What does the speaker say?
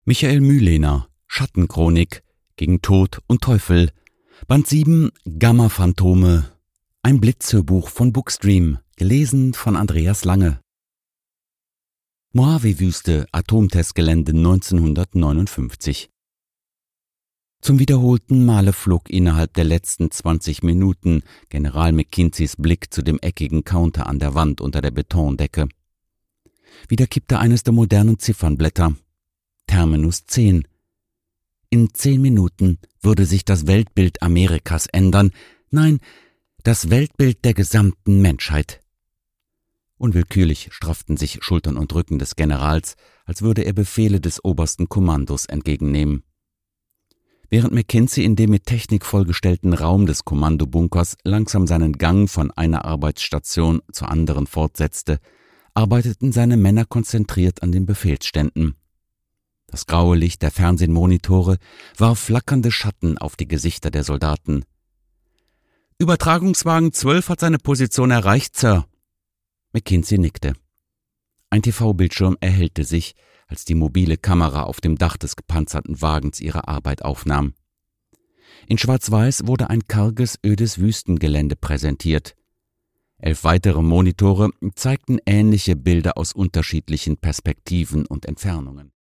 Michael Mühlehner, Schattenchronik, gegen Tod und Teufel, Band 7, Gamma-Phantome, ein Blitzhörbuch von Bookstream, gelesen von Andreas Lange. Mojave-Wüste, Atomtestgelände 1959. Zum wiederholten Male flog innerhalb der letzten 20 Minuten General McKinseys Blick zu dem eckigen Counter an der Wand unter der Betondecke. Wieder kippte eines der modernen Ziffernblätter. Terminus 10. In 10 Minuten würde sich das Weltbild Amerikas ändern. Nein, das Weltbild der gesamten Menschheit. Unwillkürlich strafften sich Schultern und Rücken des Generals, als würde er Befehle des obersten Kommandos entgegennehmen. Während McKinsey in dem mit Technik vollgestellten Raum des Kommandobunkers langsam seinen Gang von einer Arbeitsstation zur anderen fortsetzte, arbeiteten seine Männer konzentriert an den Befehlsständen. Das graue Licht der Fernsehmonitore warf flackernde Schatten auf die Gesichter der Soldaten. »Übertragungswagen 12 hat seine Position erreicht, Sir.« McKinsey nickte. Ein TV-Bildschirm erhellte sich, als die mobile Kamera auf dem Dach des gepanzerten Wagens ihre Arbeit aufnahm. In Schwarz-Weiß wurde ein karges, ödes Wüstengelände präsentiert. 11 weitere Monitore zeigten ähnliche Bilder aus unterschiedlichen Perspektiven und Entfernungen.